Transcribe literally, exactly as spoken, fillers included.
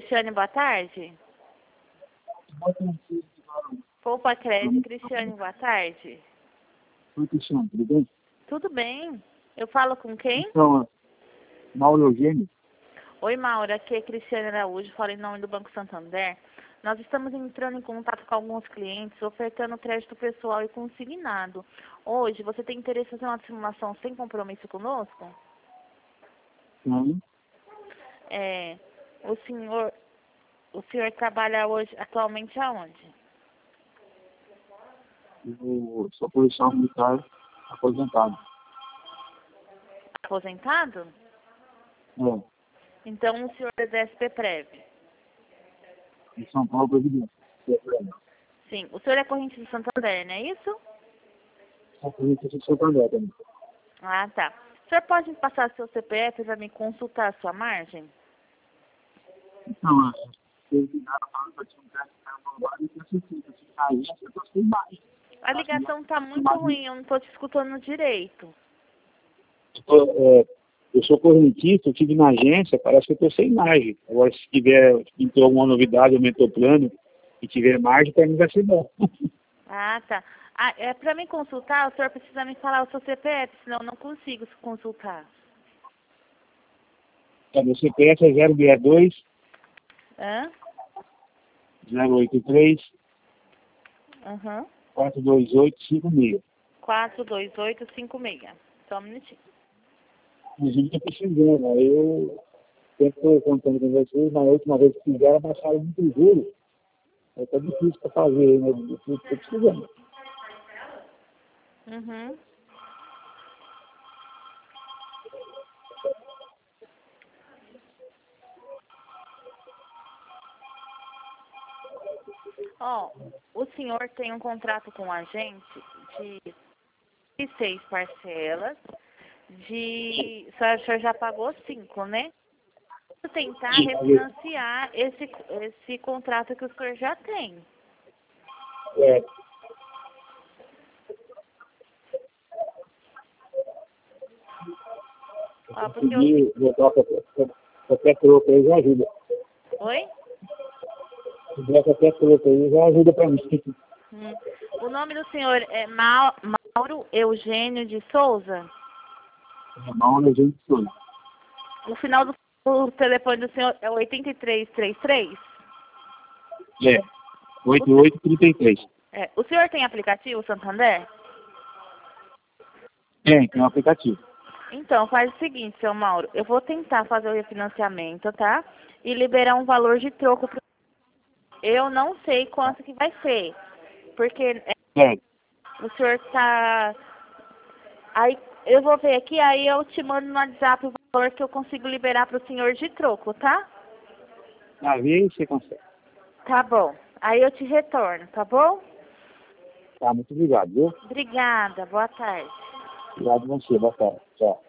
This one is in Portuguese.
Cristiane, boa tarde. Poupa Crédito, Cristiane, boa tarde. Oi, Cristiane, tudo bem? Tudo bem. Eu falo com quem? Então, Mauro Eugênio. Oi, Maura, aqui é Cristiane Araújo, falo em nome do Banco Santander. Nós estamos entrando em contato com alguns clientes, ofertando crédito pessoal e consignado. Hoje, você tem interesse em fazer uma simulação sem compromisso conosco? Sim. É, o senhor, o senhor trabalha hoje, atualmente aonde? Eu sou policial militar aposentado. Aposentado? É, Então, o senhor é da S P Prev? em São Paulo, Presidente. Sim. O senhor é corrente de Santander, não é isso? Sou polícia de Santander também. Ah, tá. O senhor pode me passar seu C P F para me consultar a sua margem? Então, é, eu ligaram falando que eu tinha um teste carbonário e eu senti, eu tinha agência, eu tô sem mais. A ligação tá muito ruim, eu não tô te escutando direito. Eu, é, eu sou correntista, eu tive na agência, parece que eu estou sem margem. Agora, se tiver, entrou alguma novidade, aumentou o plano, e tiver margem, para mim vai ser bom. Ah, tá. Ah, é, para me consultar, o senhor precisa me falar o seu C P F, senão eu não consigo se consultar. É, meu C P F é zero seis dois, Hã? zero oito três, Aham. quatro dois oito cinco seis. quatro dois oito cinco seis. Só um minutinho. Inclusive, estou precisando, né? Eu sempre estou contando com vocês, na última vez que fizeram, baixaram muito o juro. É até difícil para fazer, né? Eu estou precisando. Uhum. Ó, o senhor tem um contrato com a gente de seis parcelas, de... O senhor já pagou cinco, né? Vou tentar refinanciar esse, esse contrato que o senhor já tem. É, Ó, porque eu... conseguir botar qualquer, qualquer troco aí já ajuda. Oi? Se der qualquer troco aí já ajuda para mim. Hum. O nome do senhor é Mau- Mauro Eugênio de Souza? É mal, a gente foi. O final do o telefone do senhor é oito três três três? É, oito oito três três. É. O senhor tem aplicativo Santander? Tem, tem um aplicativo. Então, faz o seguinte, seu Mauro. Eu vou tentar fazer o refinanciamento, tá? E liberar um valor de troco. Pro... Eu não sei quanto que vai ser. Porque é, É, o senhor tá... Aí eu vou ver aqui, aí eu te mando no WhatsApp o valor que eu consigo liberar pro senhor de troco, tá? na vez você consegue. Tá bom. Aí eu te retorno, tá bom? Tá, muito obrigado, viu? Obrigada. Boa tarde. Obrigado a você, boa tarde. Tchau.